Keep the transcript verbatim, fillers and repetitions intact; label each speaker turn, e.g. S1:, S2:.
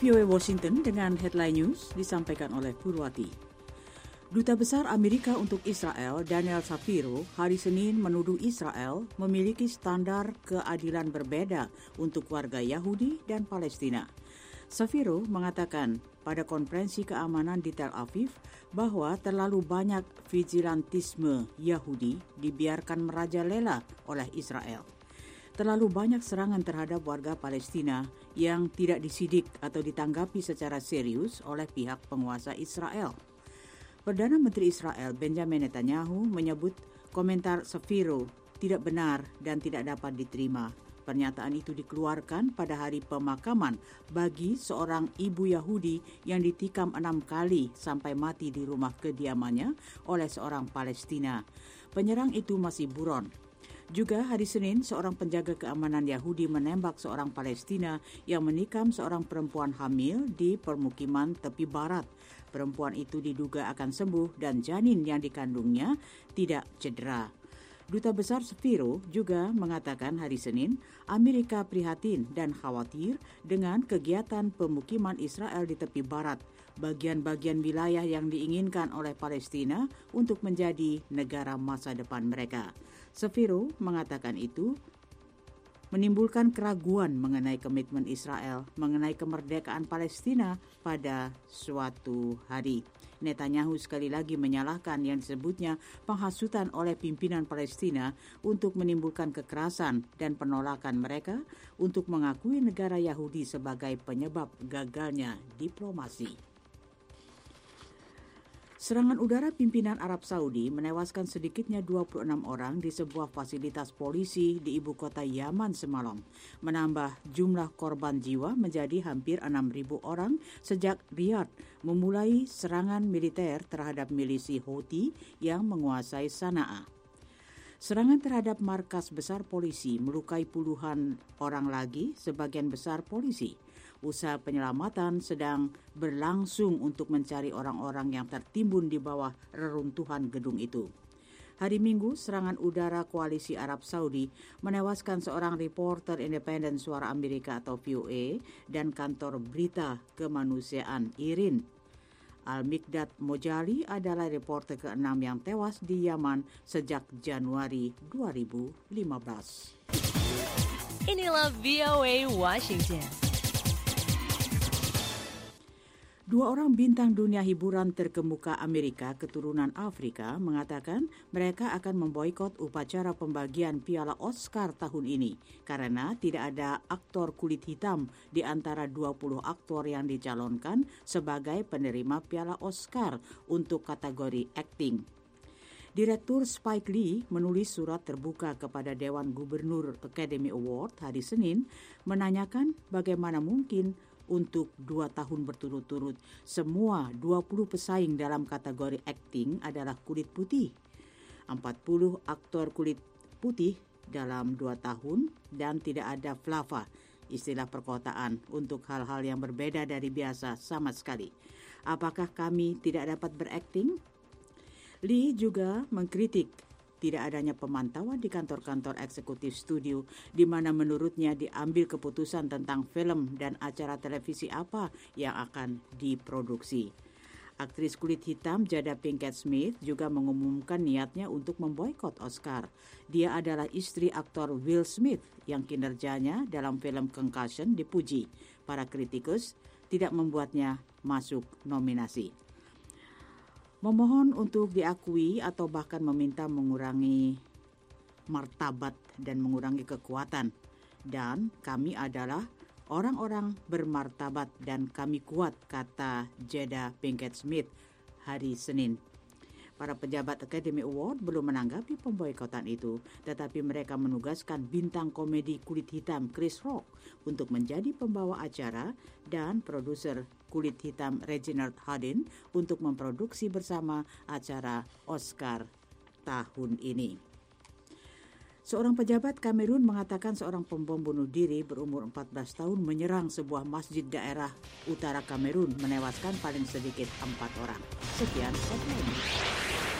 S1: V O A Washington dengan headline news disampaikan oleh Purwati. Duta Besar Amerika untuk Israel, Daniel Shapiro, hari Senin menuduh Israel memiliki standar keadilan berbeda untuk warga Yahudi dan Palestina. Shapiro mengatakan pada konferensi keamanan di Tel Aviv bahwa terlalu banyak vigilantisme Yahudi dibiarkan merajalela oleh Israel. Terlalu banyak serangan terhadap warga Palestina yang tidak disidik atau ditanggapi secara serius oleh pihak penguasa Israel. Perdana Menteri Israel Benjamin Netanyahu menyebut komentar Shapiro tidak benar dan tidak dapat diterima. Pernyataan itu dikeluarkan pada hari pemakaman bagi seorang ibu Yahudi yang ditikam enam kali sampai mati di rumah kediamannya oleh seorang Palestina. Penyerang itu masih buron. Juga hari Senin, seorang penjaga keamanan Yahudi menembak seorang Palestina yang menikam seorang perempuan hamil di permukiman tepi barat. Perempuan itu diduga akan sembuh dan janin yang dikandungnya tidak cedera. Duta Besar Shapiro juga mengatakan hari Senin, Amerika prihatin dan khawatir dengan kegiatan pemukiman Israel di tepi barat, bagian-bagian wilayah yang diinginkan oleh Palestina untuk menjadi negara masa depan mereka. Shapiro mengatakan itu menimbulkan keraguan mengenai komitmen Israel mengenai kemerdekaan Palestina pada suatu hari. Netanyahu sekali lagi menyalahkan yang disebutnya penghasutan oleh pimpinan Palestina untuk menimbulkan kekerasan dan penolakan mereka untuk mengakui negara Yahudi sebagai penyebab gagalnya diplomasi. Serangan udara pimpinan Arab Saudi menewaskan sedikitnya dua puluh enam orang di sebuah fasilitas polisi di ibu kota Yaman semalam, menambah jumlah korban jiwa menjadi hampir enam ribu orang sejak Riyadh memulai serangan militer terhadap milisi Houthi yang menguasai Sanaa. Serangan terhadap markas besar polisi melukai puluhan orang lagi, sebagian besar polisi. Usaha penyelamatan sedang berlangsung untuk mencari orang-orang yang tertimbun di bawah reruntuhan gedung itu. Hari Minggu, serangan udara koalisi Arab Saudi menewaskan seorang reporter independen Suara Amerika atau V O A dan kantor berita kemanusiaan IRIN. Al-Mikdad Mojali adalah reporter keenam yang tewas di Yaman sejak Januari dua ribu lima belas.
S2: Inilah V O A Washington.
S1: Dua orang bintang dunia hiburan terkemuka Amerika keturunan Afrika mengatakan mereka akan memboikot upacara pembagian Piala Oscar tahun ini karena tidak ada aktor kulit hitam di antara dua puluh aktor yang dicalonkan sebagai penerima Piala Oscar untuk kategori akting. Direktur Spike Lee menulis surat terbuka kepada Dewan Gubernur Academy Award hari Senin menanyakan bagaimana mungkin untuk dua tahun berturut-turut, semua dua puluh pesaing dalam kategori akting adalah kulit putih. empat puluh aktor kulit putih dalam dua tahun dan tidak ada flava, istilah perkotaan, untuk hal-hal yang berbeda dari biasa sama sekali. Apakah kami tidak dapat berakting? Lee juga mengkritik tidak adanya pemantauan di kantor-kantor eksekutif studio di mana menurutnya diambil keputusan tentang film dan acara televisi apa yang akan diproduksi. Aktris kulit hitam Jada Pinkett Smith juga mengumumkan niatnya untuk memboikot Oscar. Dia adalah istri aktor Will Smith yang kinerjanya dalam film Concussion dipuji. Para kritikus tidak membuatnya masuk nominasi. Memohon untuk diakui atau bahkan meminta mengurangi martabat dan mengurangi kekuatan. Dan kami adalah orang-orang bermartabat dan kami kuat, kata Jada Pinkett Smith hari Senin. Para pejabat Academy Award belum menanggapi pemboikotan itu, tetapi mereka menugaskan bintang komedi kulit hitam Chris Rock untuk menjadi pembawa acara dan produser kulit hitam Reginald Hudlin untuk memproduksi bersama acara Oscar tahun ini. Seorang pejabat Kamerun mengatakan seorang pembom bunuh diri berumur empat belas tahun menyerang sebuah masjid daerah utara Kamerun, menewaskan paling sedikit empat orang. Sekian,